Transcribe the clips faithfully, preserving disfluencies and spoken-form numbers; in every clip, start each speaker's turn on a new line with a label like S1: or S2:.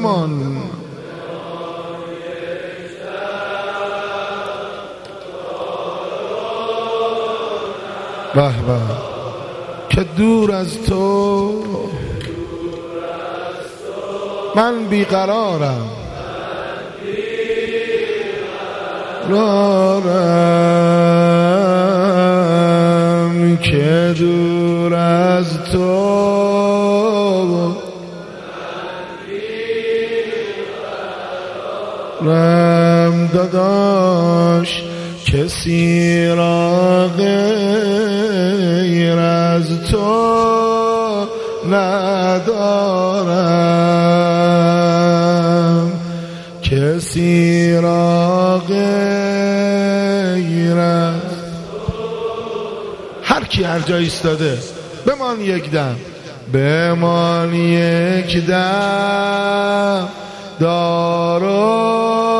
S1: بمان به به که دور از تو من بیقرارم رارم که دور از تو رم داداش کسی را غیر از تو ندارم کسی را غیر از هر کی هر جا ایستاده بمان یک دم بمان یک دم دارو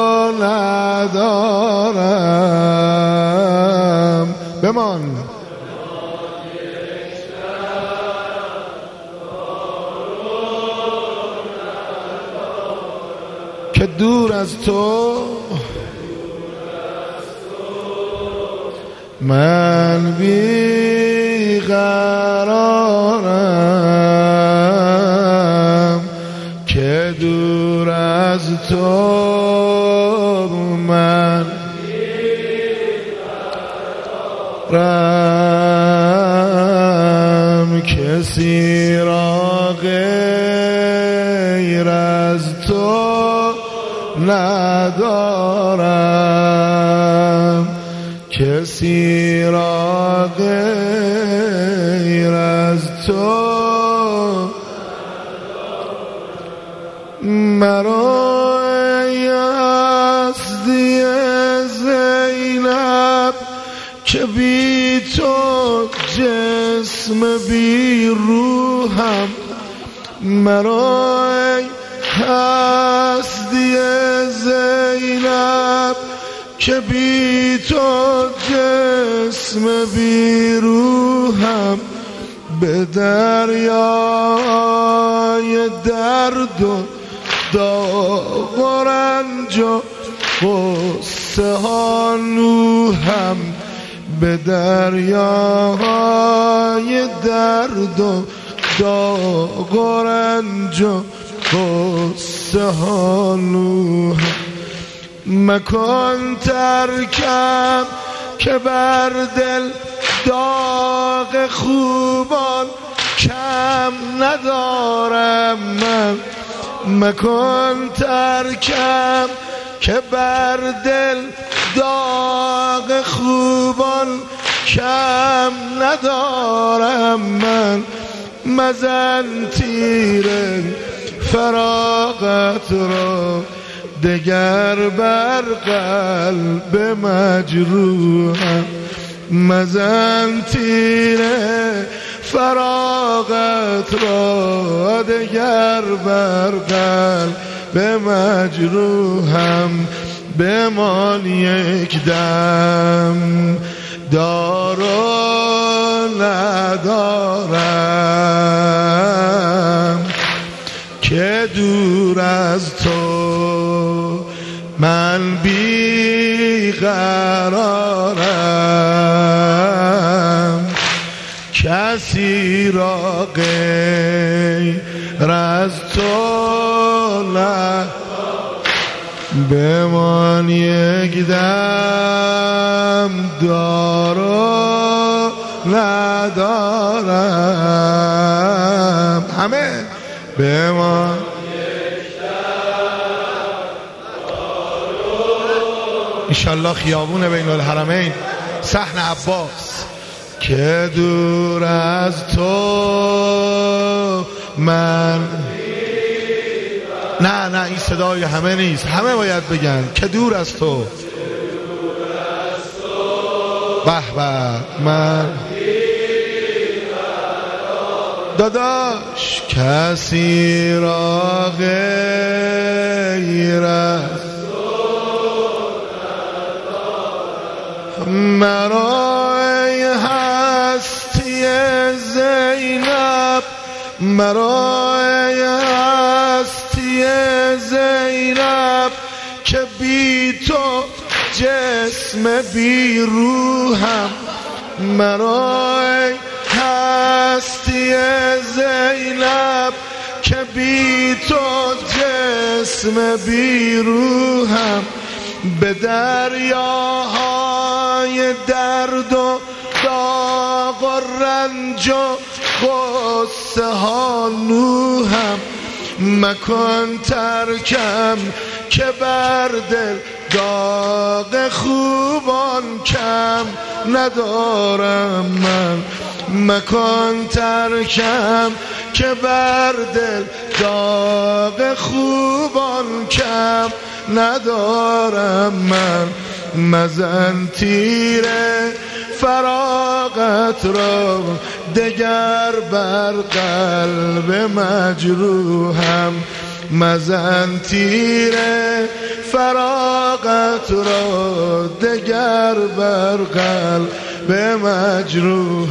S1: ندارم بمان که دور از تو من بیقرارم که دور از تو من رم کسی را غیر از تو ندارم کسی را غیر از تو مرا ای هستی زینب که بی تو جسم بی روحم مرا ای هستی زینب که بی تو جسم بی روحم به دریای درد و داغ و رنج و غصه ها نوحم به دریای درد و داغ و رنج و غصه ها نوحم مکن ترکم که بر دل داغ خوبان کم ندارم من مکن ترکم که بر دل داغ خوبان کم ندارم من مزن تیر فراغت را دگر بر قلب مجروحم مزن تیر فراغت را دگر بر قلب مجروحم بمان یک دم دارو ندارم که دور از تو من بیقرارم کسی را غیر از تو نه بمان یک دم دارو ندارم همه بمان انشالله خیابون بین الحرمین صحن عباس که دور از تو من نه نه این صدای همه نیست همه باید بگن که دور از تو به به من داداش کسی را غیر از مرا ای هستی زینب مرا ای هستی زینب که بی تو جسم بی روحم مرا ای هستی زینب که بی تو جسم بی روحم به دریاهای درد و داغ و رنج و غصه ها نوحم مکن ترکم که بر دل داغ خوبان کم ندارم من مکن ترکم که بر دل داغ خوبان کم ندارم من مزن تیر فراغت را دگر بر قلب مجروحم مزن تیر فراغت را دگر بر قلب مجروح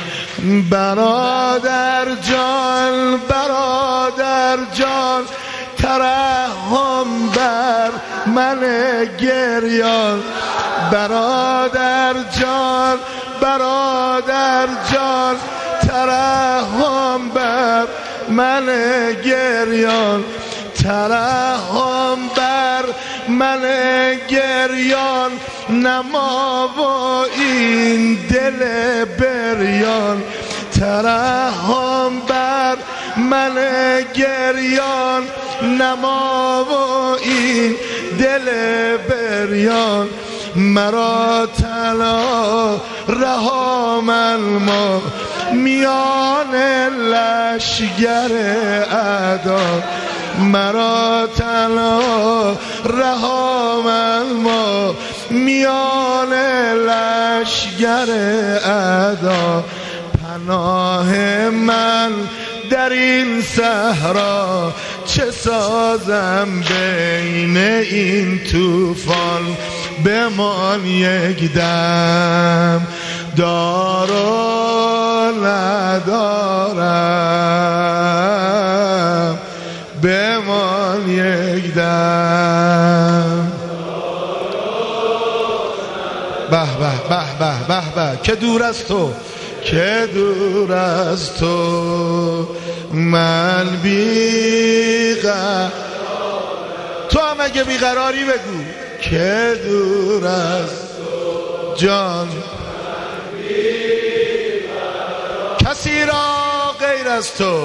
S1: برادر جان برادر جان ترحم بر من گریان برادر جان برادر جان ترحم بر من گریان ترحم بر من گریان نما و این دل بریان ترحم بر من گریان نما و این دل بریان مرا تلا رها من ما میان لشگر اعدا مرا تلا رها من ما میان لشگر اعدا پناه من در این صحرا چه سازم بین این طوفان بمان یک دم دار و ندارم بمان یک دم به به به به به به که دور از تو که دور از تو من بیقرار تو هم اگه بیقراری بگو که دور از تو جان کسی را غیر از تو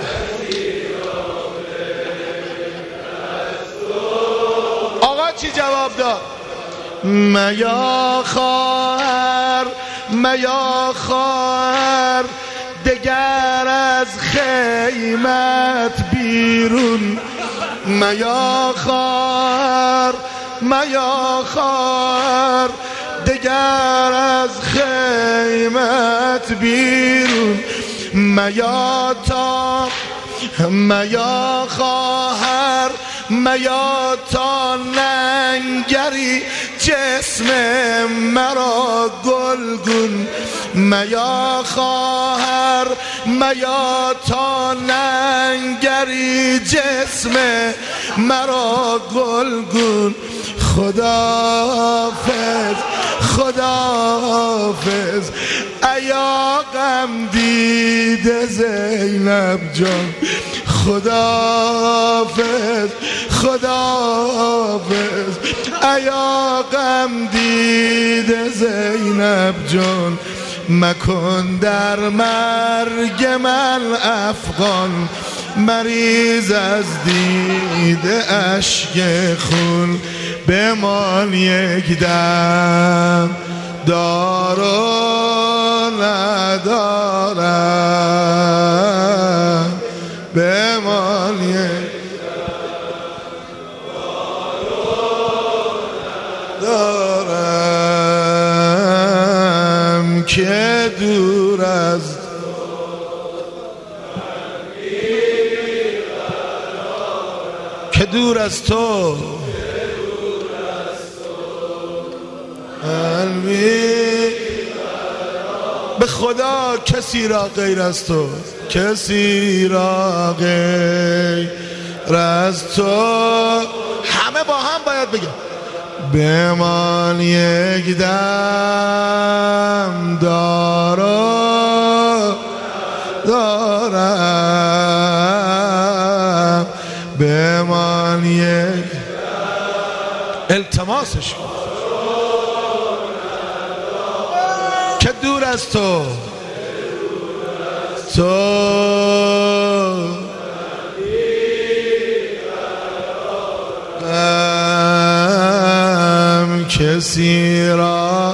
S1: آقا چی جواب داد میا خواهر میا خواهر دگر از خیمت بیرون میا خواهر میا خواهر دگر از خیمت بیرون میا تا میا خواهر میا تا ننگری جسم مرا گلگون میا خواهر میا تا ننگری جسم مرا گلگون خداحافظ خداحافظ ایا غم دیده زینب جان خداحافظ خداحافظ ایا غم دیده زینب جان مکن در مرگ من افغان مریض از دیده اشک خون بمان یک دم دار و ندارم بمان یک دارم که دور از که دور از تو به خدا کسی را غیر از تو کسی را غیر از تو. همه با هم باید بگم بمان یک دم دارو دارم، بمان یک التماسش که دور از تو تو کسی را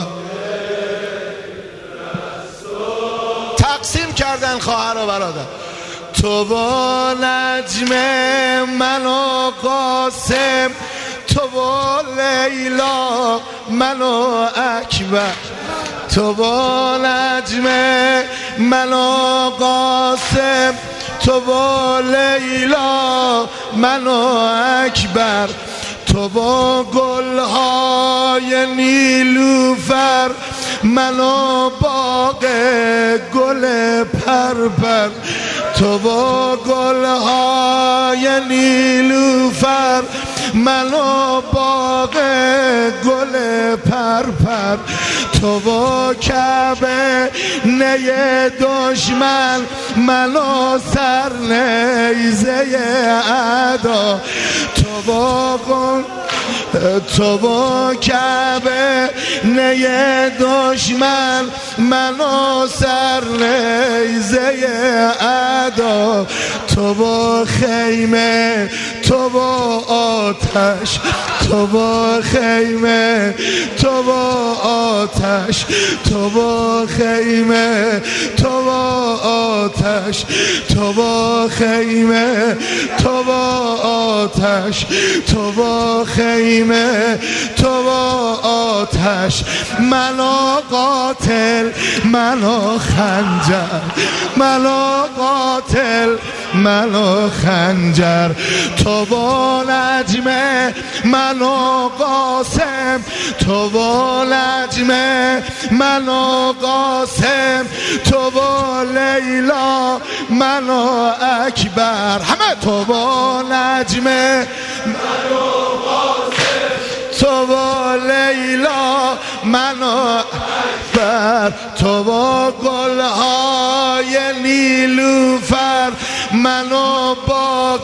S1: تقسیم کردن خواهر و برادر. تو با نجم من و قاسم، تو با لیلا من و اکبر، تو با نجم من و قاسم، تو با لیلا من و اکبر، تو با گلهای نیلوفر من و باغ گل پرپر، تو با گلهای نیلوفر من و باغ گل پرپر، تو با کعبه نی دشمن من و سر نیزه اعدا، تو با گل تو با کعبه نی دشمن من و سر نیزه اعدا، تو با خیمه تو با آتش، تو با خیمه تو با آتش، تو با خیمه تو با آتش، تو با خیمه تو با آتش، تو با خیمه تو با آتش، منو قاتل منو خنجر، منو قاتل منو خنجر، تو با نجم منو قاسم، تو با نجم منو قاسم، تو با لیلا منو اکبر، همه تو با نجم منو قاسم، تو با لیلا منو اکبر، تو با گلهای نیلوفر منو باغ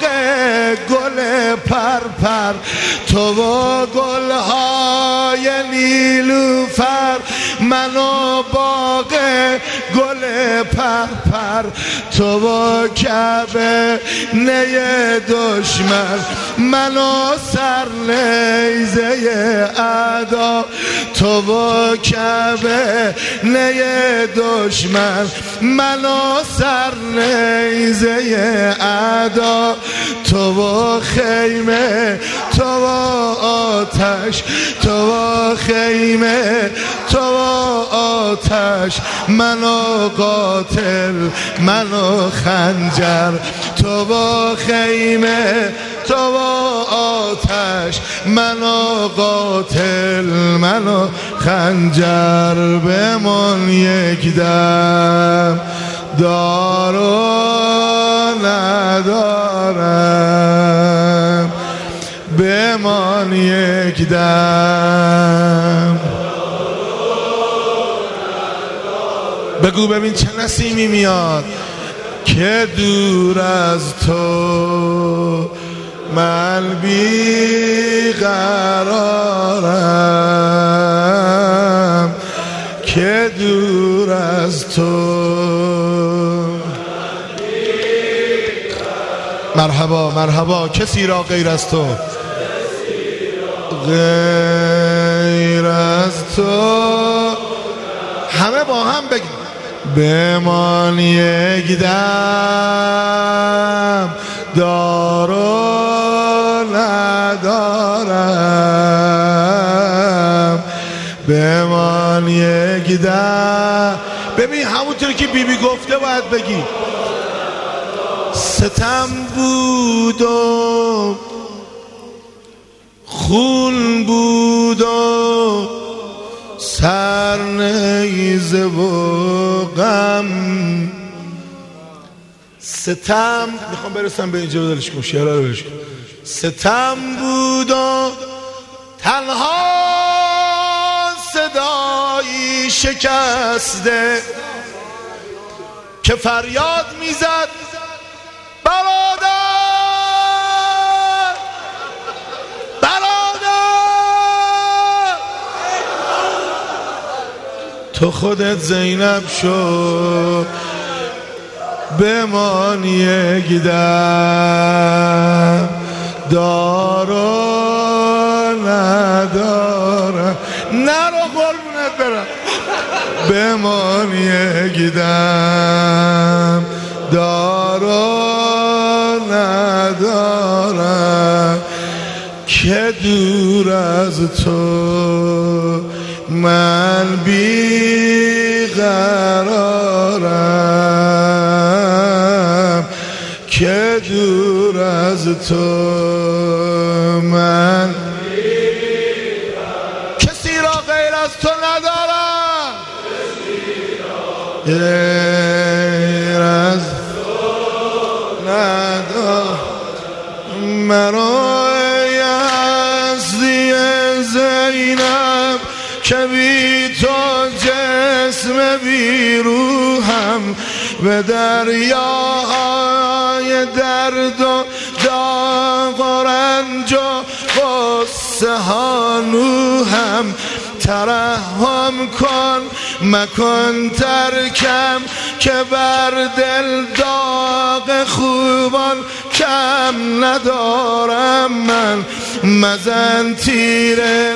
S1: گل پرپر، تو با گلهای نیلوفر منو باغ گل پرپر، تو با کعبه نی دشمن منو سر نیزه اعدا، تو با کعبه نی دشمن منو سر نیزه اعدا، تو با خیمه تو با آتش، تو با خیمه تو با آتش، منو قاتل منو خنجر، تو با خیمه تو با آتش، منو قاتل منو خنجر، بمان یک دم دارو ندارم، بمان یک دم. بگو ببین چه نسیمی میاد که دور از تو من بی قرارم، که دور از تو. مرحبا مرحبا کسی را غیر از تو، غیر از تو. همه با هم بگیم بمان یک دم دارو ندارم، بمان یک دم. ببین همونطور که بیبی بی گفته باید بگی ستم بود و خون بود و سر نیزه و غم، ستم میخوام برسم به اینجا، بدلش کن شعرها رو بهش کن. ستم بود و تنها صدایی شکسته که فریاد میزد برادر برادر. تو خودت زینب شو بمان یک دم، دارو ندارم نرو قربونت برم، بمان یک دم، دارو ندارم که دور از تو من بی قرارم، که دور از تو من کسی را غیر از تو ندارم، غیر از تو ندارم. مرا یزدی زینب که بی تو جسم بی روحم به دریای درد و داغ و رنج و غصه ها نوحم. ترحم کن مکن ترکم که بر دل داغ خوبان کم ندارم من. مزن تیر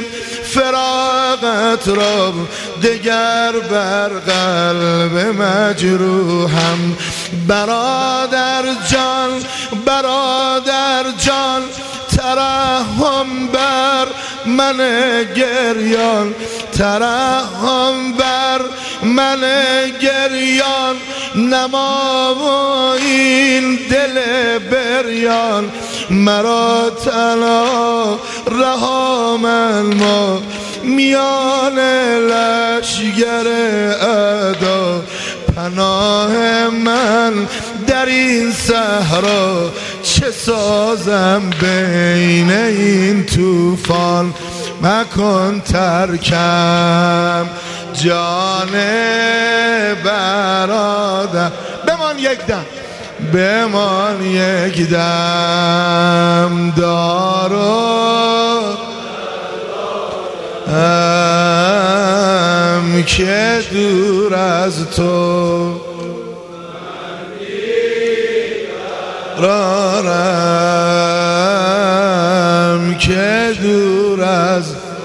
S1: فراقت را دگر بر قلب مجروحم. برادر جان برادر جان ترحم بر من گریان، ترحم بر من گریان. نما و این دل بریان مرا تنها رها من ما میان لشگر اعدا. پناه من در این صحرا چه سازم بین این طوفان. مکن ترکم جان برادر، بمان یک دم بمان یک دم، دارو ام که دور از تو رارم، که دور از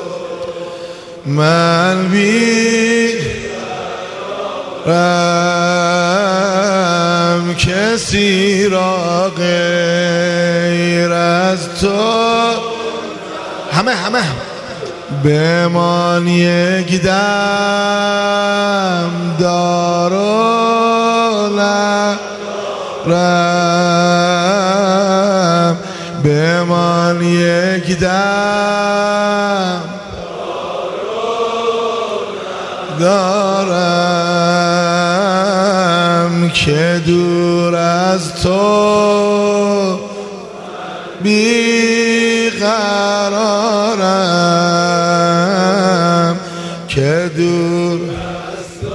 S1: من بی رم، کسی را غیر از تو همه همه بمان یک دم، دارو نرم، بمان یک دم دارم که دور از تو بی قرارم، که دور از تو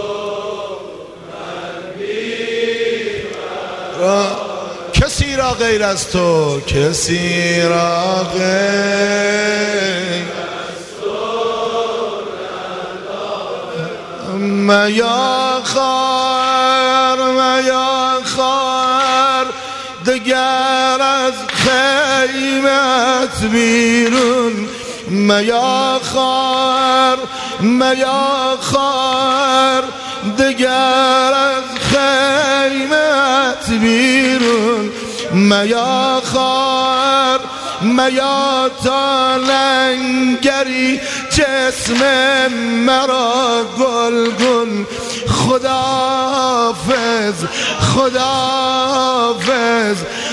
S1: من بی قرارم. کسی را غیر از تو، کسی را غیر میا خواهر میا خواهر دگر از خیمت بیرون. میا خواهر میا خواهر دگر از خیمت بیرون. میا خواهر میا تا لنگری جسم مرا گلگون. خداحافظ خداحافظ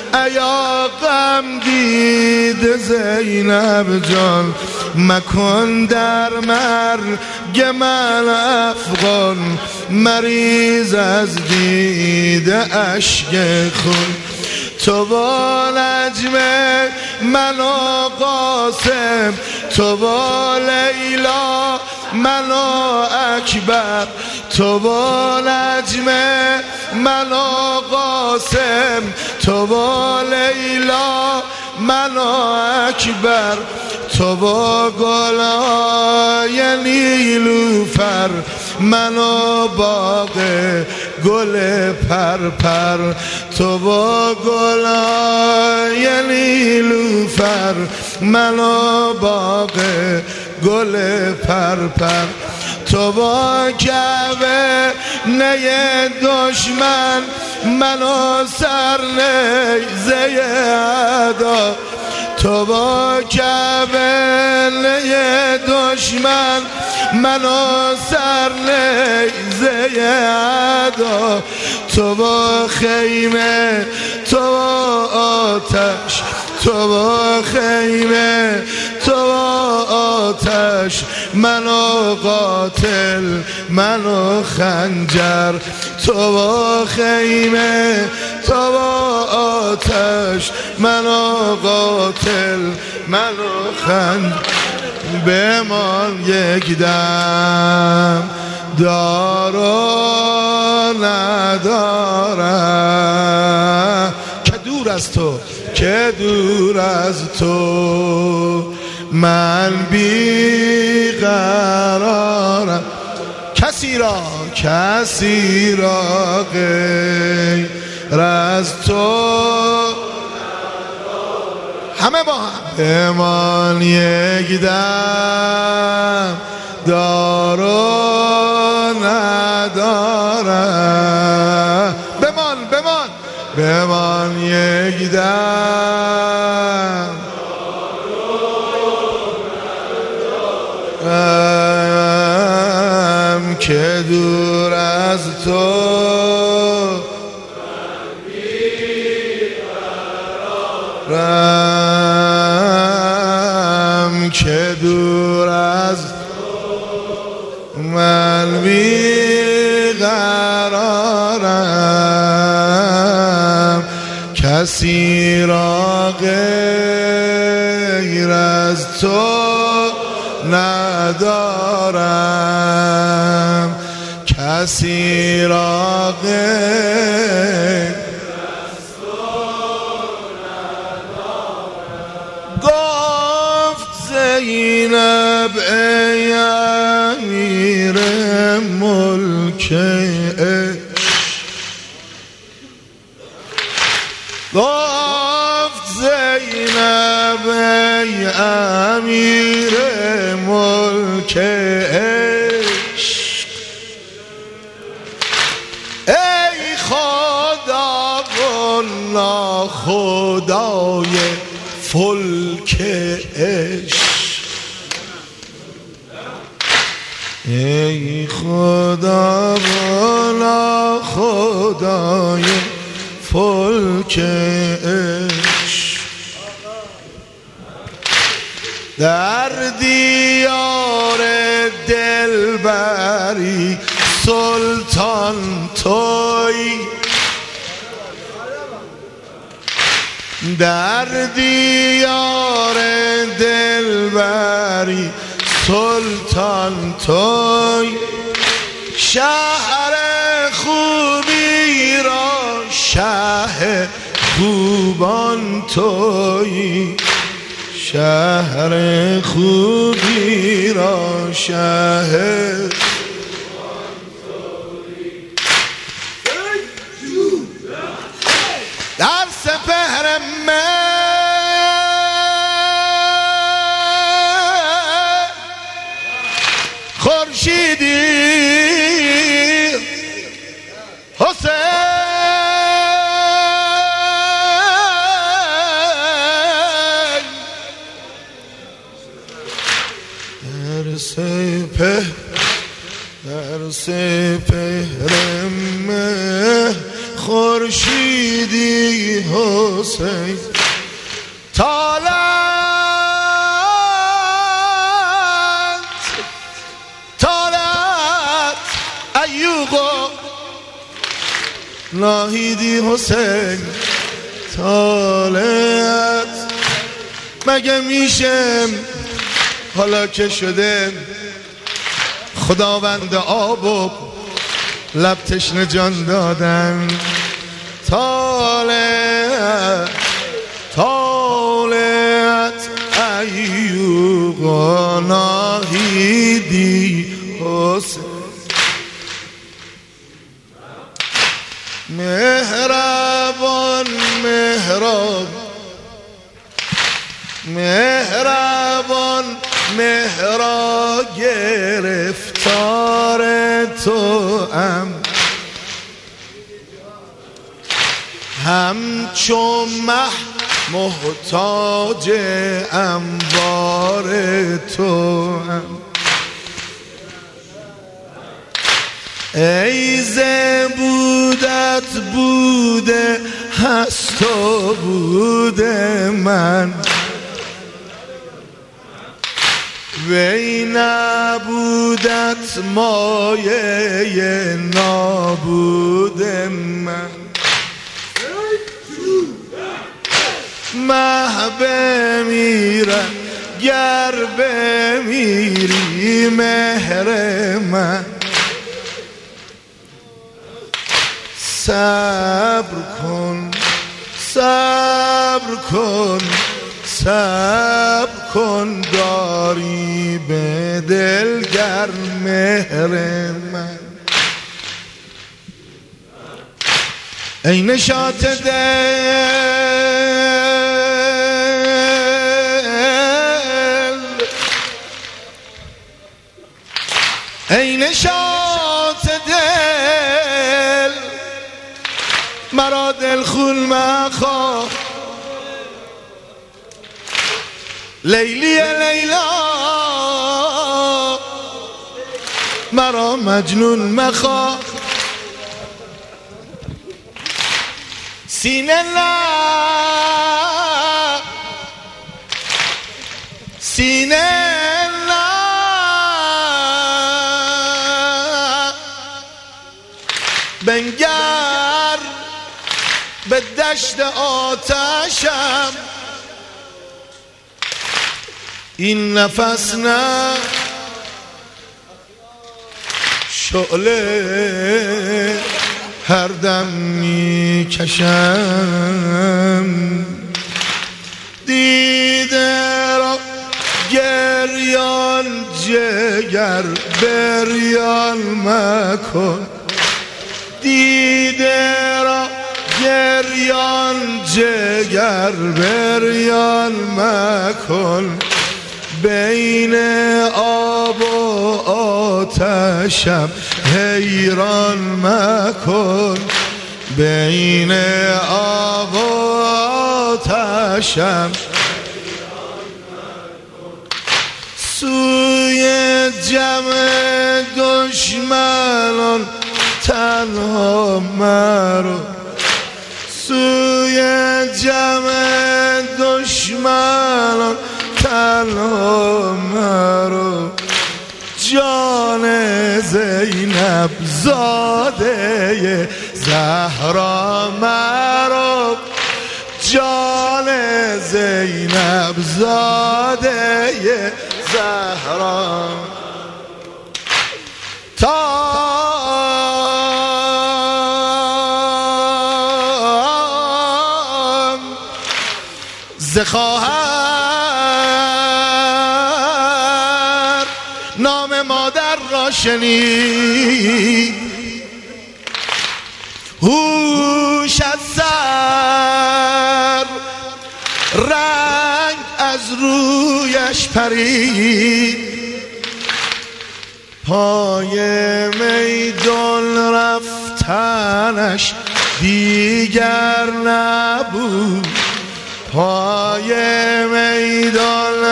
S1: ایا غم دید زینب جان مکن در مرگ من افغان مریض از دید اشک خون تو با نجم من و قاسم تو با لیلا من و اکبر تو با نجم من و قاسم تو با لیلا من و اکبر تو با گلای نیلوفر من و باغ گل پرپر تو با گلای نیلوفر من و باغ گل پرپر تو با کعبه نه دشمن من و سر نیزه اعدا تو با کعبه نه دشمن من و سر نیزه اعدا تو با خیمه تو با آتش تو با خیمه تو با آتش من و قاتل من و خنجر تو با خیمه تو با آتش من و قاتل من و خنجر بمان یک دم دار و ندارم که دور از تو که دور از تو من بی قرارم کسی را کسی را غیر از تو همه با هم بمان یک دم دار و ندارم بمان بمان بمان یک دم ام که دور از تو رم که دور از من بی قرارم کسی را غیر از تو ندارم کسی را غیر از تو ندارم گفت زینب ای امیر ملک گفت زینب ای امیر ملک عشق ای خدا و ناخدای فلک عشق ای خدا و ناخدای فلک عشق در دیار دلبری سلطان توی در دیار دلبری سلطان توی شهر خوبی را شه خوبان توی شهر خوبی را شه در سپهر من خورشیدی حسین در سپهر در سپهر من خورشیدی حسین طالت طالت ایوغا ناهیدی حسین طالت مگه میشه حالا که شده خداوند آب و لب تشنه جان دادن طالت طالت ایوغا ناهیدی حسین مهربان مهراب مهربان مهرا گرفتار تو ام همچون مه محتاج انوار تو ام ای زبودت بوده هست و بوده من وی نبودت مایه نابود من مه بمیره گر بمیری مهر من صبر کن صبر کن صبر کن داری به دلگر مهر من ای نشاط دل ای نشاط دل مرا دل خون مخواه لیلی لیلا مرا مجنون مخواه سینه لا سینه لا بنگر به دشت آتشم این نفس نه شعله هر دم میکشم دیده را گریان جگر بریان مکن دیده را گریان جگر بریان مکن بین آب و آتشم حیران مکن بین آب و آتشم سوی جمع دشمنان تنها مرو سوی جمع دشمنان تنها مرو جان زینب زاده زهرا مرو جان زینب زاده زهرا تا ز خواهر نام مادر را شنید هوش از سر رنگ از رویش پرید پای میدان رفتنش دیگر نبود پای میدان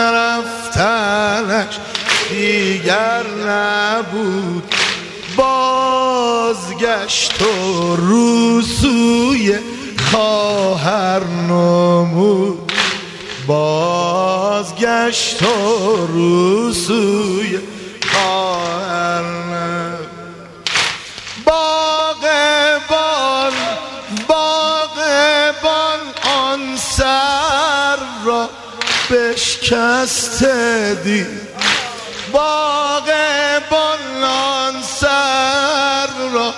S1: رفتنش دیگر نبود بازگشت گشت و رو سوی خواهر نمود بازگشت و رو سوی خواهر نمود باغبان باغبان آن سر را بشکسته دید باغبان آن سر را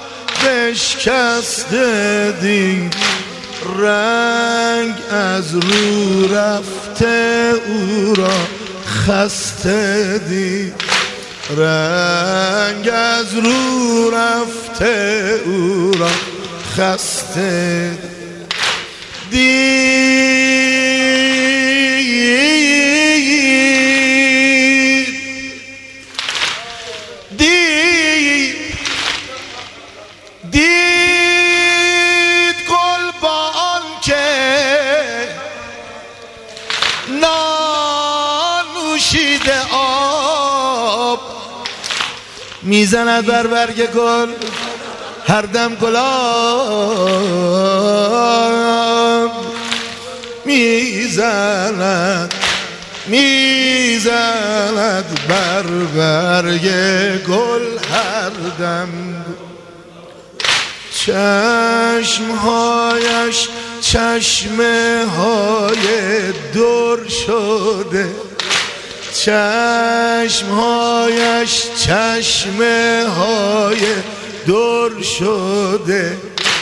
S1: بشکسته دید رنگ از رو رفته او را خسته دید رنگ از رو رفته او را خسته دید دید دید گل با آن که نانوشیده آب میزند بر برگ گل هر دم گلاب میزند میزند بر برگ گل هر دم چشمهایش چشمه های در شده چشمهایش چشمه های در شده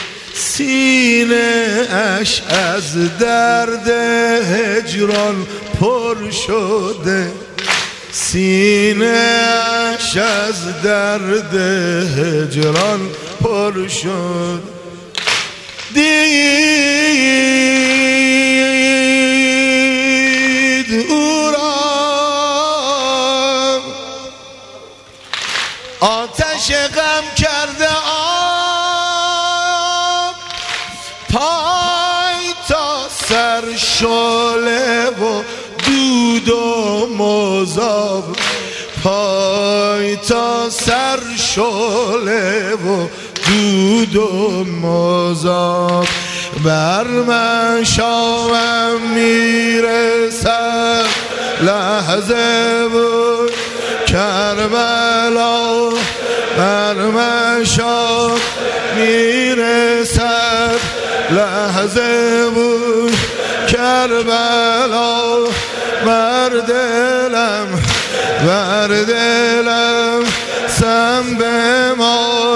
S1: سینه اش از درد هجران پر شده سینه اش از درد هجران پر شد دید او را آتش غم کرده آب پای تا سر شعله و دود و مذاب پای تا سر شعله و دود و مذاب بر من شامم میرسد لحظه بود کربلا بر من شام میرسد لحظه بود کربلا بر دلم بر دلم سم به ما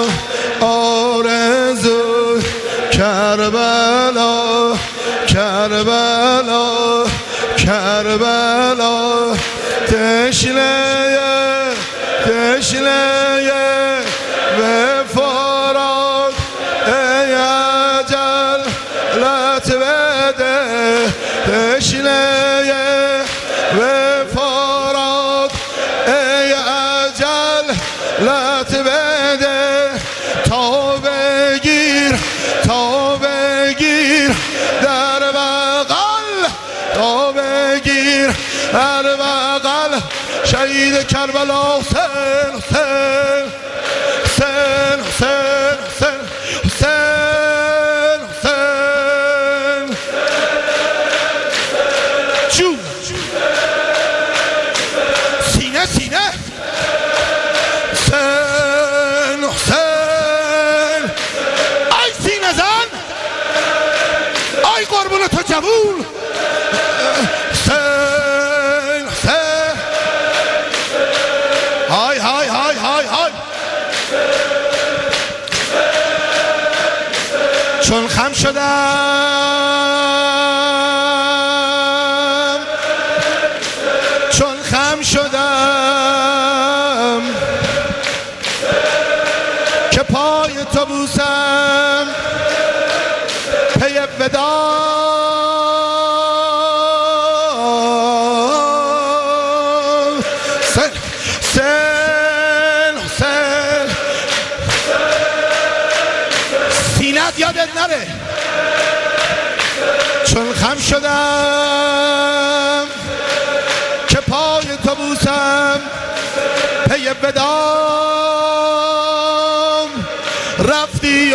S1: آرزو کربلا کربلا کربلا تشنه تشنه به فرات ای اجل لط بده تشنه به فرات ای اجل لط بده تا بگیر تا بگیر در بغل تا بگیر در بغل شهید کربلا حسین حسین حسین حسین حسین حسین چو سینه سینه حسین حسین ای سینه زن ای قربون تو جوون حسین حسین های های های های های چون خم شدم چون خم شدم که پای تو بوسم پی وداع سن سن حسین سینت یادت نره چون خم شدم که پای تو بوسم پی وداع رفتی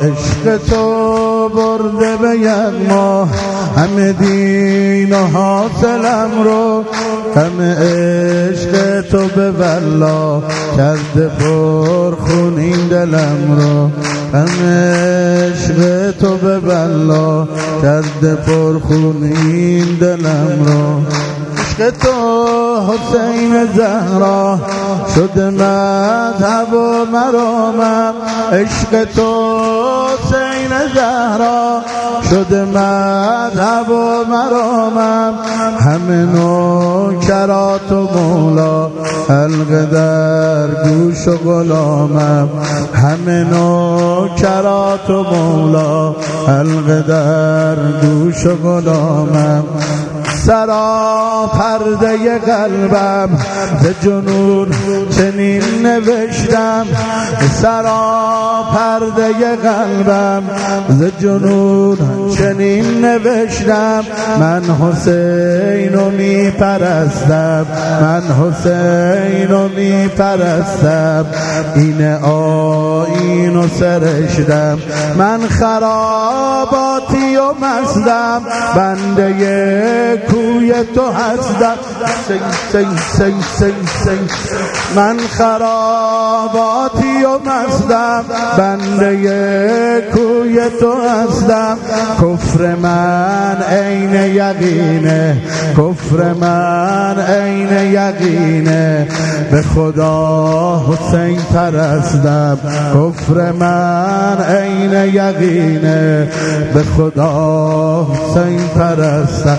S2: عشق تو برده به یغما همه دین و حاصلم رو همه عشق تو به والله کرده پر خونین دلم رو همه عشق تو به والله کرده پر خونین دلم رو عشق تو حسین زهرا شده مذهب و مرامم عشق تو حسین زهرا شده مذهب و مرامم همه نوکرات و مولا حلقه در گوش و غلامم همه نوکرات و مولا حلقه در گوش و غلامم سرا پرده قلبم ز جنون چنین نوشتم سرا پرده قلبم ز جنون چنین نوشتم من حسینو می پرستم من حسینو می پرستم این آیینو سرشتم من خراباتی و مستم بنده کوی تو هستم سنگ سنگ سنگ سنگ سنگ من خراباتی و مستم بنده کوی تو هستم کفر من عین یقینه کفر من عین یقینه به خدا حسین پرستم کفر من عین یقینه به خدا حسین پرستم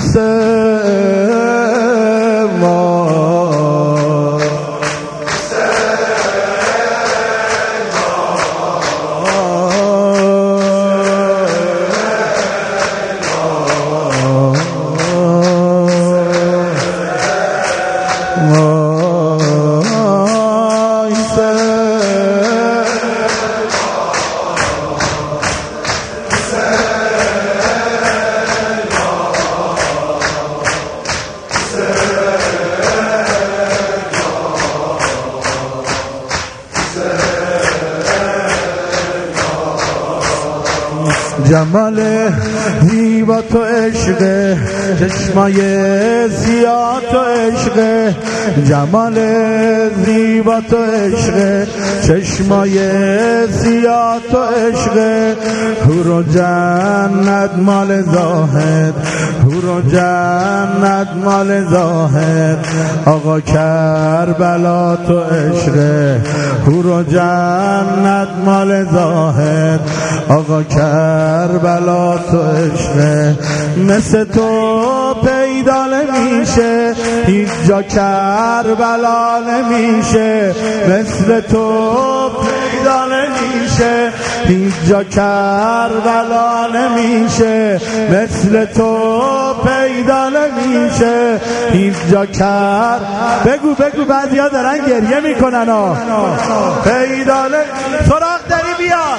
S2: جمال زیبا تو عشق چشمای سیاه تو عشق جمال زیبا تو عشق چشمای سیاه تو عشق حور و جنت مال زاهد حور و جنت مال زاهد آقا کربلا تو عشق حور و جنت مال زاهد آقا کربلا تو عشق مثل تو پیدا نمیشه هیچ جا کربلا نمیشه مثل تو پیدا نمیشه هیچ جا کربلا نمیشه مثل تو پیدا نمیشه هیچ جا کر بگو بگو بعضیا دارن گریه میکنن ها پیدا نمیشه سراغ داری بیاد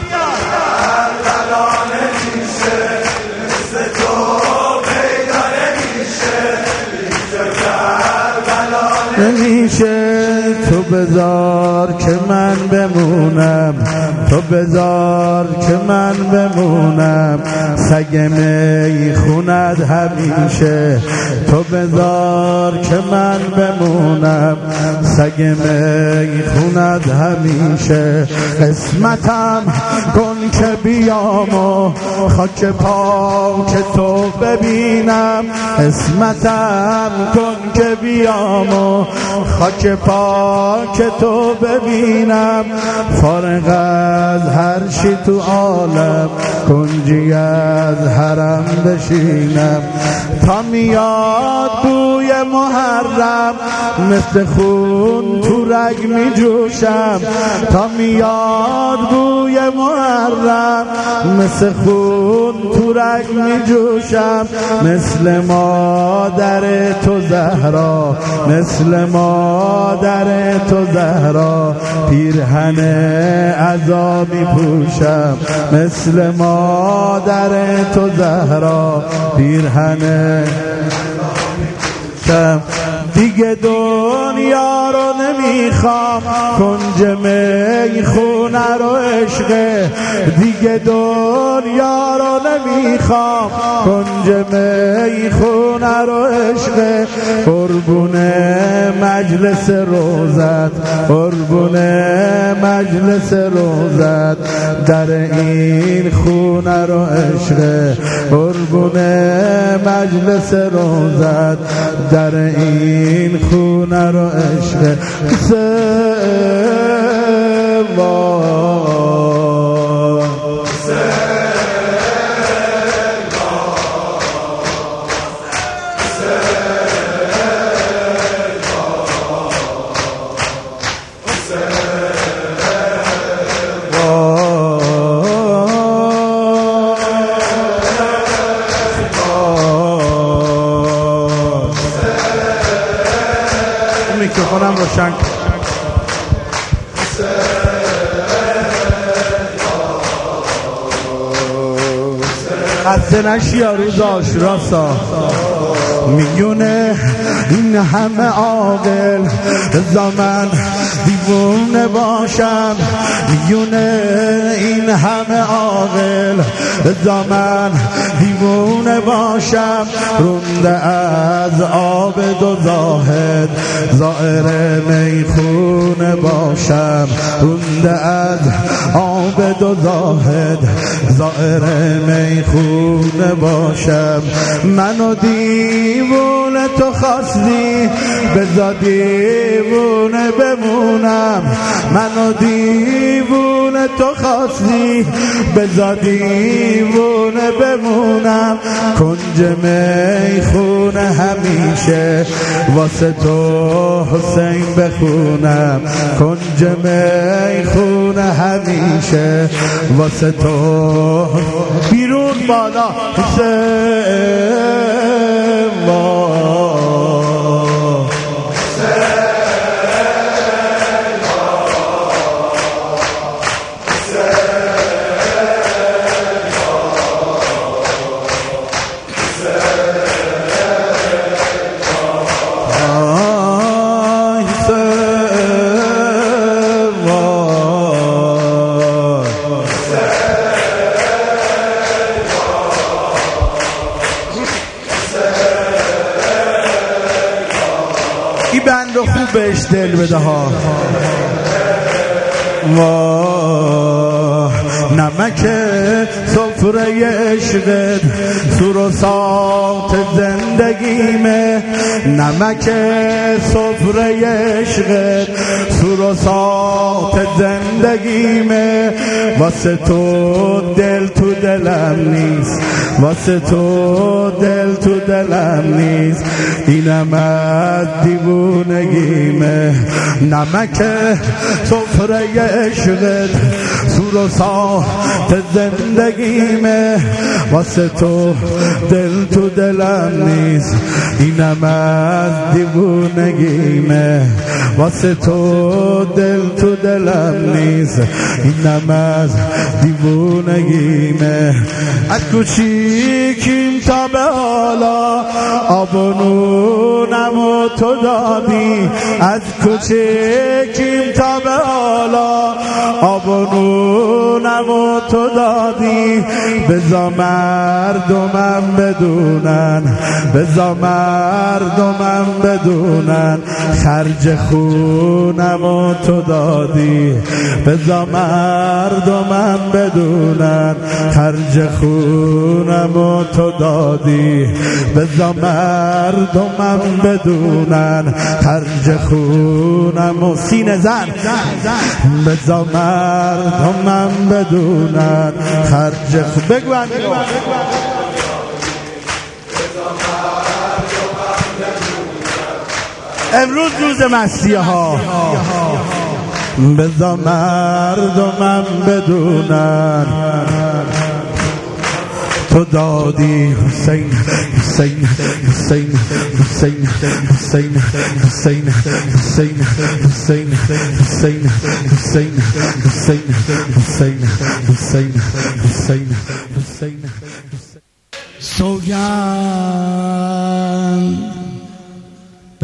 S2: کربلا نمیشه مثل تو پیدا نمیشه هیچ جا کربلا نمیشه تو بذار که من بمونم تو بذار که من بمونم سگ می خوند همیشه تو بذار که من بمونم سگ می خوند همیشه قسمتم کن که بیام و خاک پاک تو ببینم قسمتم کن که بیام و خاک پاک تو ببینم فارغ از هر چی تو عالم کنجی از حرم بشینم تا میاد بوی محرم مثل خون تو رگ می جوشم تا میاد بوی محرم مثل خون تو رگ می جوشم مثل مادر تو زهرا مثل مادر تو زهرا پیرهن عزا می پوشم مثل مادر تو زهرا پیرهن دیگه دنیا رو نمیخوام، کنج میخونه رو عشقه. دیگه دنیا رو نمیخوام، کنج میخونه رو عشقه. قربونه مجلس روزت، قربونه مجلس روزت، در این خونه رو عشقه. قربونه مجلس روزت، در این خونه رو عشقه. میکروفونم روشن. خسته نشی یا روز عاشورا سا. میونه این همه عاقل رضا من دیوونه باشم، میونه این همه عاقل رضا من دیوونه باشم. رونده از آب دو زاهد زائر میخونه باشم، رونده از آب دو زاهد زائر میخونه باشم. منو دیوونه تو خواستی بذار دیوونه بمونم، منو دیوونه تو خواستی بذار دیوونه بمونم. کنج میخونه همیشه واسه تو حسین بخونم، کنج میخونه همیشه واسه تو. بیرون بالا حسین بند و خوب بهش دل بده ها. واه نمک سفره عشقت سور و سات زندگیمه، نمک سفره عشقت سور و سات زندگیمه. واسه تو دل تو دلم نیست، واسه تو دل تو دلم نیست، اینم از دیوونگیمه. نمک سفره عشقت سور و سات زندگیمه، واسه تو دل تو دلم نیست، اینم از دیوونگیمه. واسه تو دل تو دلم نیست، اینم از دیوونگیمه. از کوچیکیم تا به حالا آب و نونم و تو دادی، از کوچیکیم تا به حالا آب و نونم و تو دادی. بذار مردمم بدونن، بذار مردمم بدونن خرج خونم و تو دادی. بذار مردمم بدونن خرج خونم و تو دادی. بذار مردمم بدونن خرج خونم و سینه زن. بذار مردمم بدونن خرج خونم. بگو امروز روز مسیحه ها، بذار مردمم بدونن تو دادی. حسین حسین حسین حسین حسین حسین حسین حسین حسین حسین حسین حسین حسین حسین حسین سوگند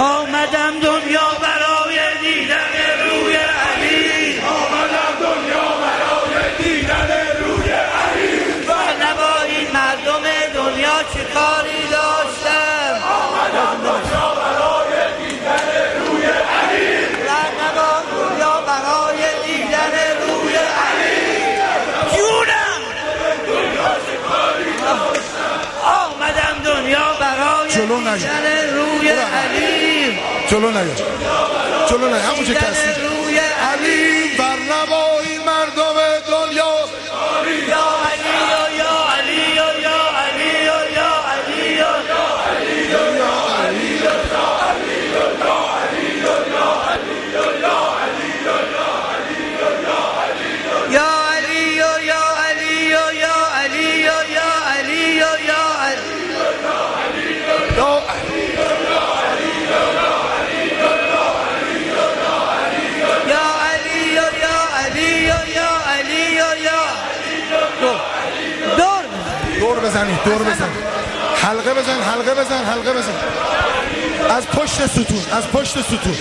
S3: آمدم دنیا برای دیدن روی علی،
S1: آمدم دنیا برای دیدن روی علی.
S3: و نبا این مردم دنیا چه کاری داشتم،
S1: آمدم دنیا برای دیدن روی علی،
S3: و نبا دنیا برای دیدن روی علی. جونم آمدم دنیا برای
S1: جلو نیا.
S3: دیدن روی علی،
S1: جلو نیا، جلو نیا، همون چه
S3: دیدن
S1: کسی
S3: روی علی.
S1: بر نبایی مردم دنیا.
S3: یا علی یا علی یا علی یا علی یا یا علی یا یا علی یا یا علی یا یا علی یا یا علی یا علی یا یا علی یا یا علی یا یا دور
S1: دور بزنید، دور بزن، حلقه بزن، حلقه بزن، حلقه بزن از پشت ستون، از پشت ستون.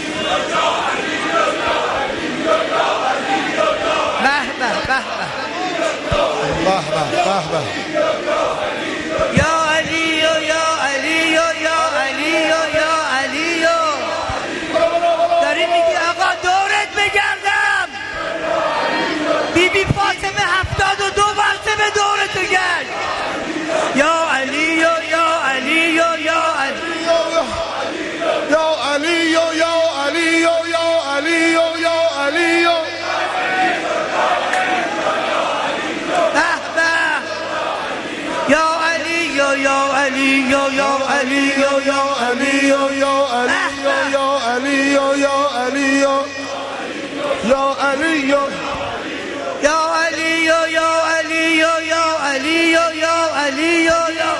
S3: به به به
S1: به به به به.
S3: یا علی یا یا علی یا یا علی یا یا علی یا داری میگی آقا دورت بگردم. بی بی فاطمه هفتاد و دو مرتبه دورتو گرد. یا علی یا یا علی یا یا علی
S1: یا علی یا یا علی یا یا علی یا یا علی یا
S3: به به یا علی یا یا علی یا یا علی یا یا
S1: علی یا یا علی یا یا علی یا یا علی یا یا علی یا
S3: یا علی یا یا علی یا یا علی یا یا علی یا یا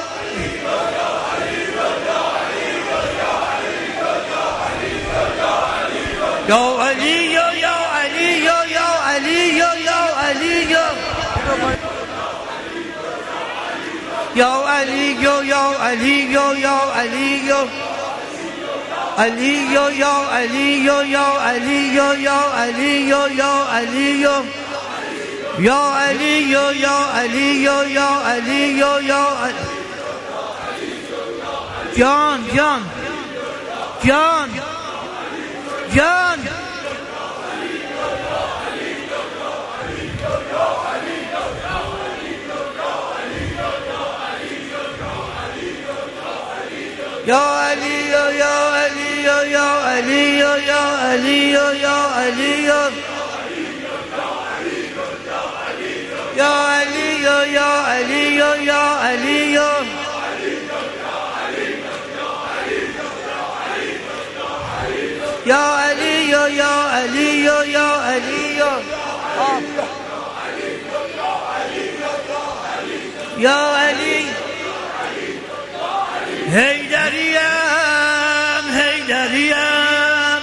S3: یا علی یا یا علی یا یا علی یا یا علی یا یا علی یا یا علی یا یا علی یا علی یا یا علی یا یا علی یا یا علی یا یا علی یا یا علی یا یا علی یا یا علی یا یا جان جان جان جان یا علی یا یا علی یا یا علی یا یا علی یا یا علی یا یا علی یا یا علی یا یا علی یا یا علی یا یا علی یا یا علی یا یا علی حیدریم حیدریم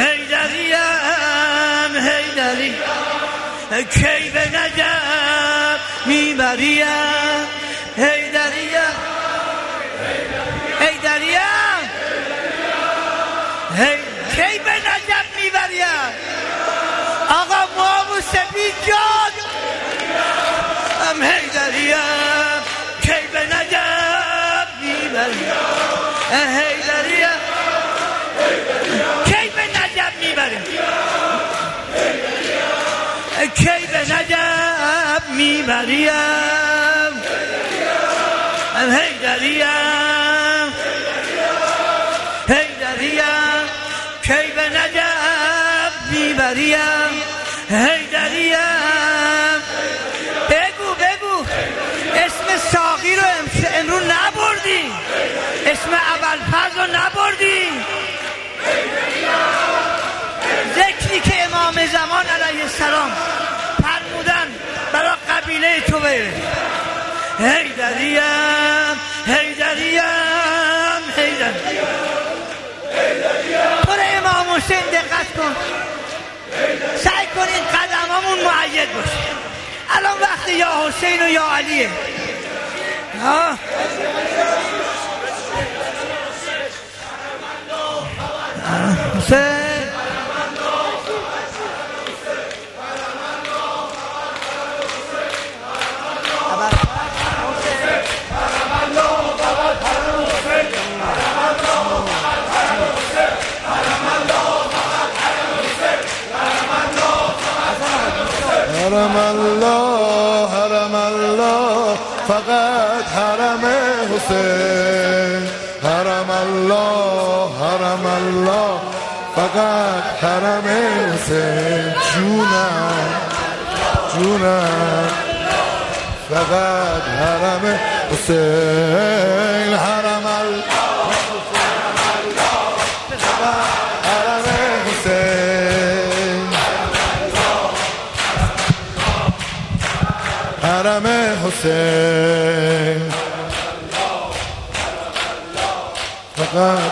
S3: حیدریم حیدری کی به نجف میبریم حیدریم حیدریم کی به نجف میبریم آقا موامو سپید جاد ام حیدریم کی به نجف میبریم حیدریم کی به نجف میبریم کی به نجف میبریم حیدریم حیدریم کی به نجف میبریم حیدریم بگو بگو اسم ساقی رو امرو نبردی، اسم ابوالفضل رو نبردی. ذکری که امام زمان علیه السلام فرمودن برای قبیله تو بره. حیدریم حیدریم حیدریم پر امام حسین دقت کن، سعی کنین قدمامون معید باشه. الان وقت یا حسین و یا علیه. ها حسین
S1: حرم الله حرم الله فقط حرم حسین حرم الله حرم الله فقط حرم حسین جونم جونم فقط حرم حسین حرم الله حرم حسین حرم حسین فقط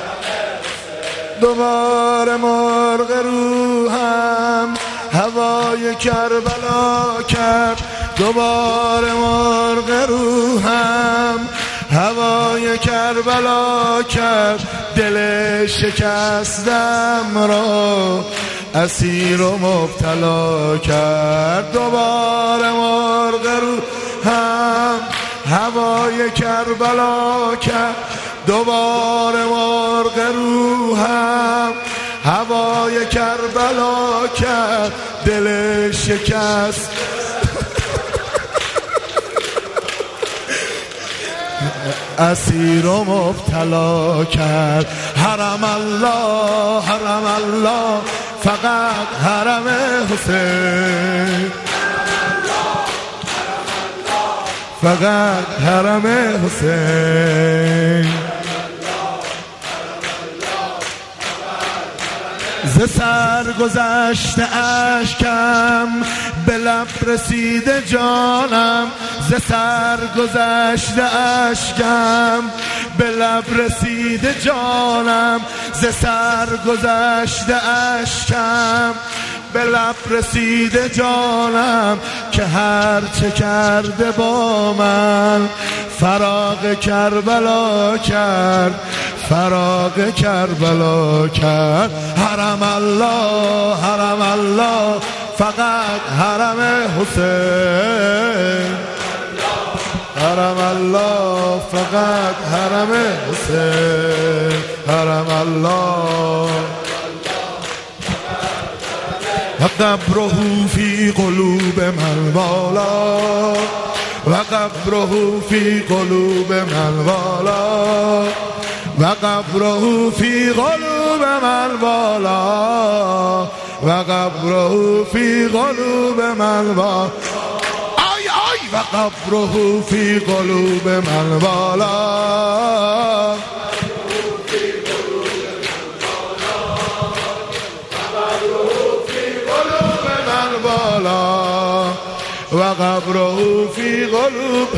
S1: دوباره مرغ روحم هوای کربلا کرد دوباره مرغ روحم هوای کربلا کرد دل شکستم را اسیر و مبتلا کرد دوباره مرغ روحم هوای کربلا کرد دوباره مرغ روحم هوای کربلا کرد دل شکست اسیر و مبتلا کرد حرم الله حرم الله فقط حرم حسین فقط حرم حسین ز سر گذشته اشکم به لب رسیده جانم ز سر گذشته اشکم به لب رسیده جانم ز سر گذشته اشکم به لب رسیده جانم که هر چه کرده با من فراق کربلا کرد فراق کربلا کرد حرم الله حرم الله فقط حرم حسین حرم الله فقط حرم حسین حرم الله و قبره فی قلوب من والا و قبره فی قلوب من والا و قبره فی قلوب من والا و قبره فی قلوب من والا آی آی و قبره فی قلوب من والا و قبره فی قلوب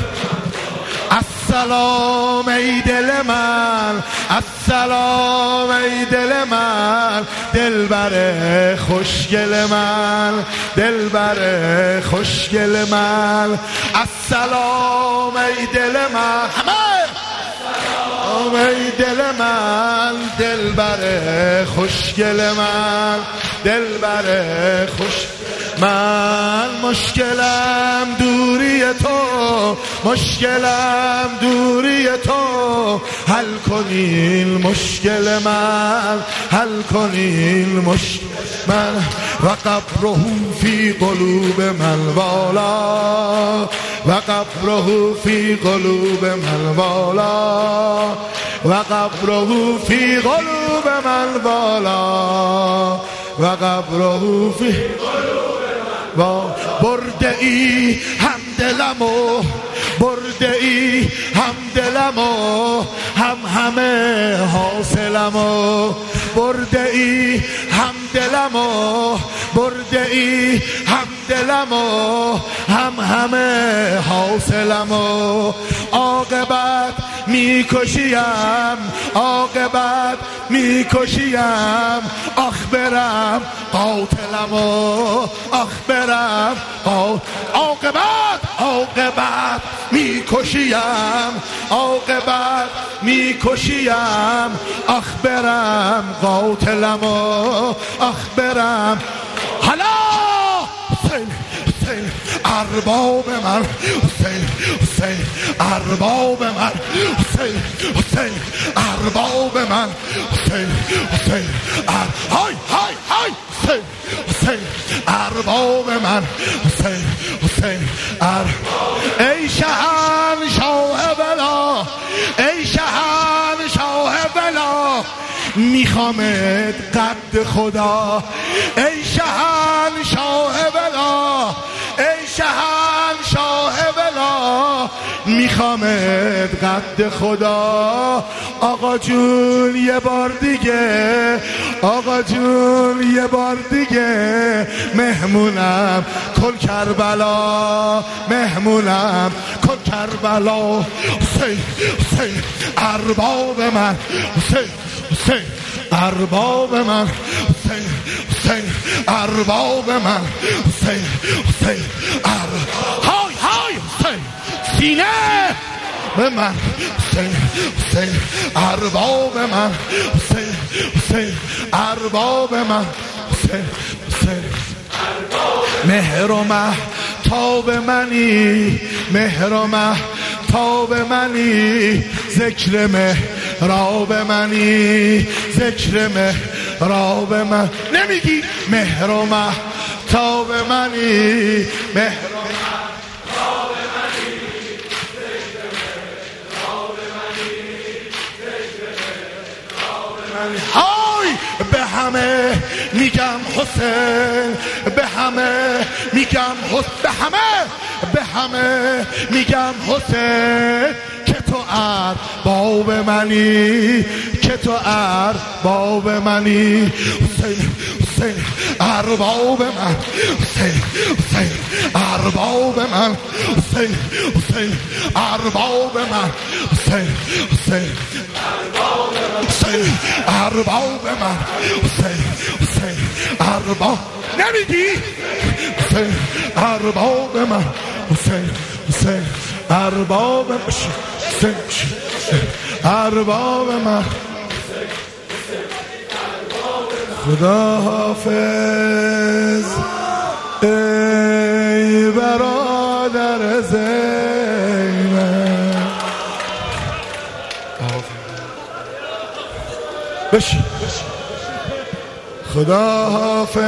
S1: السلام ای دل من السلام ای دل من دلبر خوشگل من دلبر خوشگل من السلام ای دل من همه السلام ای دل من دلبر خوشگل من دلبر خوش من مشکلم دوری تو مشکلم دوری تو حل کنین مشکل من حل کنین مشکل من و قبره فی قلوب من والا و قبره فی قلوب من والا و قبره فی قلوب من والا و قبره فی و برده ای هم دلمو برده ای هم دلمو هم همه حاصلمو برده ای هم دلمو برده ای هم دلمو هم همه حاصلمو عاقبت میکشیم عاقبت میکشیم آخ برم قاتلمو آخ برم عاقبت عاقبت میکشیم، عاقبت میکشیم. آخ برم قاتلم و آخ برم. حالا حسین حسین ارباب من، حسین حسین ارباب من، حسین حسین ارباب من، حسین حسین ار های های های حسین حسین ارباب من، حسین حسین ار. ای شهنشاه بلا، ای شهنشاه بلا، میخوامت قد خدا. ای شهنشاه بلا، ای شهنشاه بلا، میخوامت قد خدا. آقا جون یه بار دیگه، آقا جون یه بار دیگه، مهمونم کن کربلا، مهمونم کن کربلا. حسین حسین ارباب من، حسین حسین ارباب من، حسین حسین ارباب من، حسین حسین ار های های حسین سینه به من، حسین حسین ارباب من، حسین حسین ارباب من، حسین حسین مهر و مهتاب منی، مهر و مهتاب منی، ذکر مهراب منی، ذکر مهراب من. نمیگی مهر و مهتاب منی، مهر و مهتاب منی، ذکر مهراب منی، ذکر مهراب منی. های به همه میگم حسین، به همه میگم حسین، به همه به همه میگم حسین، که تو ارباب منی، که تو ارباب منی. حسین حسین ارباب من، حسین حسین ارباب من، حسین حسین ارباب من، حسین حسین ارباب من، حسین ارباب من، حسین حسین ارباب. نمیگی حسین ارباب من، حسین حسین ارباب من، حسین ارباب من. خدا حافظ ای برادر زینب. بشی خدا حافظ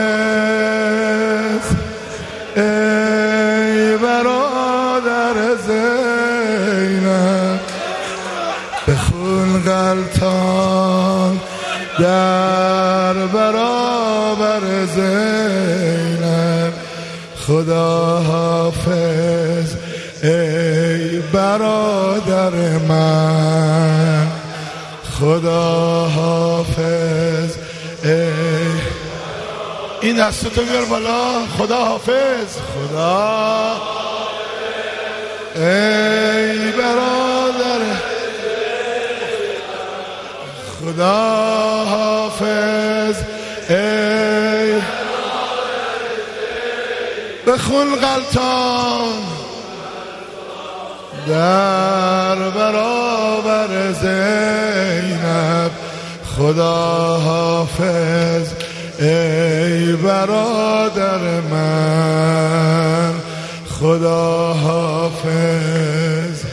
S1: ای برادر زینب، به خون غلطان در برابر زینب. خدا حافظ ای برادر من، خدا حافظ ای. این دستتو بیار بالا. خدا حافظ، خدا ای برادر، خدا حافظ ای. بخون غلطان در برابر زینب. خدا حافظ ای برادر من، خدا حافظ.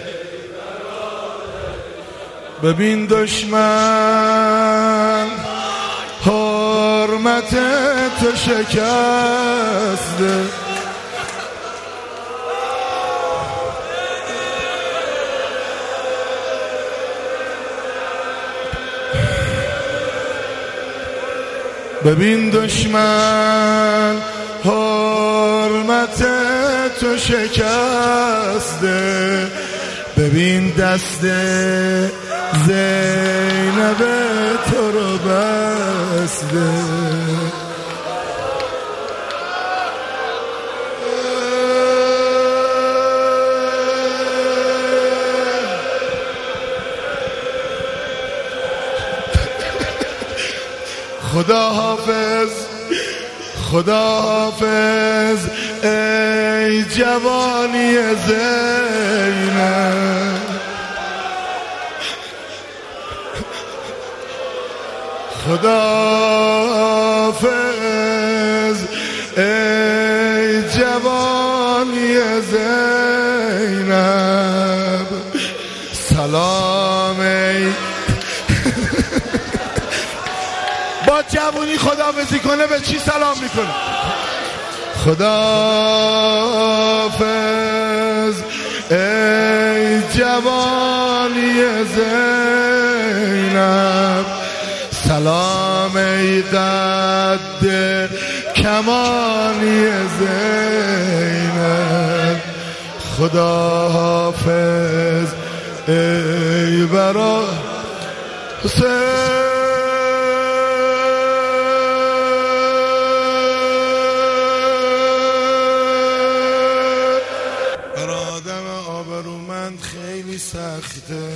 S1: ببین دشمن حرمت تو شکسته، ببین دشمن حرمت تو شکسته، ببین دست زینب تو رو بسته. خدا حافظ، خدا حافظ ای جوانی زینب خداحافظ ای جوانی زینب سلام ای با جوانی خداحافظی کنه به چی سلام میکنه؟ خداحافظ ای جوانی زینب سلام ای قد کمانی زینب خداحافظ ای برا حسین خیلی سخته.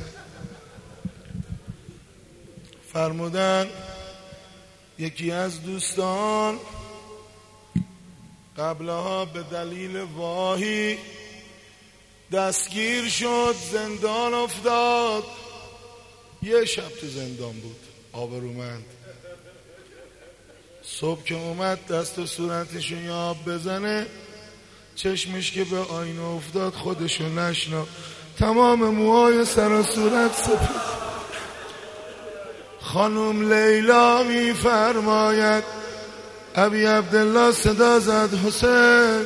S1: فرمودن یکی از دوستان قبلها به دلیل واهی دستگیر شد، زندان افتاد. یه شب تو زندان بود، آبرومند. صبح که اومد دست و صورتشو آب بزنه، چشمش که به آینه افتاد خودشو نشنا، تمام موهای سر و صورت سپید. خانم لیلا می فرماید ابی عبدالله صدا زد حسین،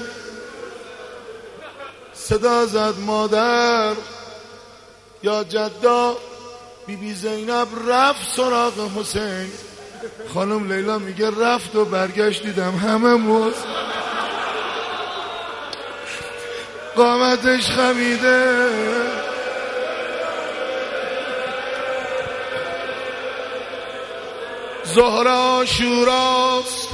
S1: صدا زد مادر یا جدا. بی بی زینب رفت سراغ حسین. خانم لیلا میگه رفت و برگشت دیدم همه موز قامتش خمیده. ظهر عاشوراست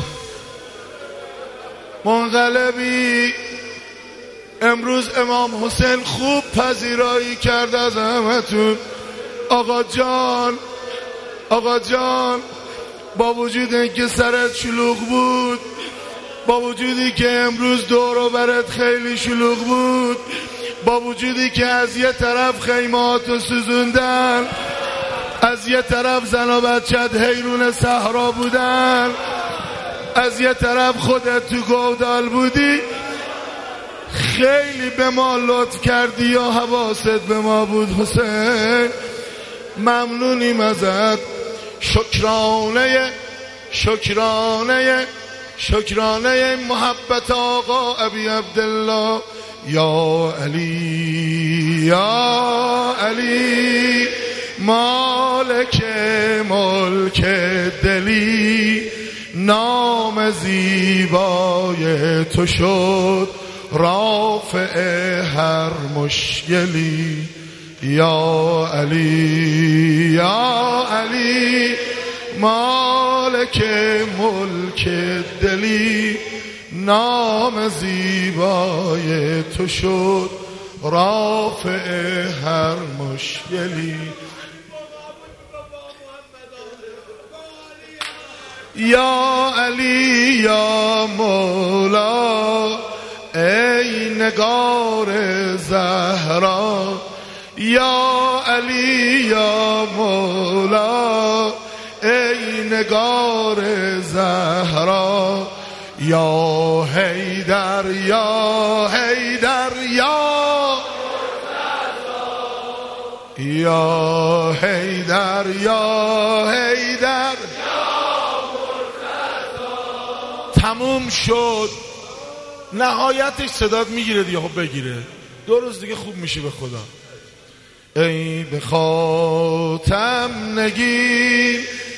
S1: منقلبی. امروز امام حسین خوب پذیرایی کرد از همتون. آقا جان، آقا جان، با وجود اینکه سرت شلوغ بود، با وجودی که امروز دور و برت خیلی شلوغ بود، با وجودی که از یه طرف خیماتو سوزوندن، از یه طرف زن و بچت حیرون صحرا بودن، از یه طرف خودت تو گودال بودی، خیلی به ما لطف کردی یا حواست به ما بود حسین. ممنونیم ازت. شکرانه شکرانه شکرانه محبت آقا ابی عبدالله. یا علی یا علی مالک ملک دلی، نام زیبای تو شد رافع هر مشکلی. یا علی یا علی مالک ملک دلی، نام زیبای تو شد رافع هر مشکلی. یا علی یا مولا ای نگار زهرا. یا علی یا مولا ای نگار زهرا. یا حیدر یا حیدر یا یا حیدر یا حیدر. تموم شد. نهایتش صدات میگیره دیگه. خب بگیره، دو روز دیگه خوب میشی به خدا. ای به خاتم نگین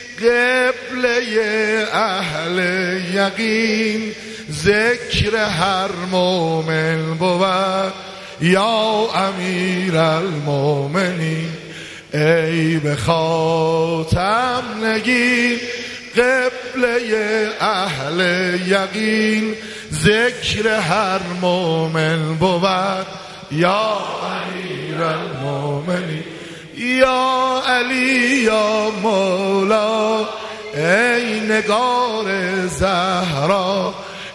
S1: قبله اهل یقین، ذکر هر مومن بود یا امیر المومنین. ای به خاتم نگین قبله اهل یقین، ذکر هر مومن بود یا امیر المومنین. یا علی یا مولا ای نگار زهرا.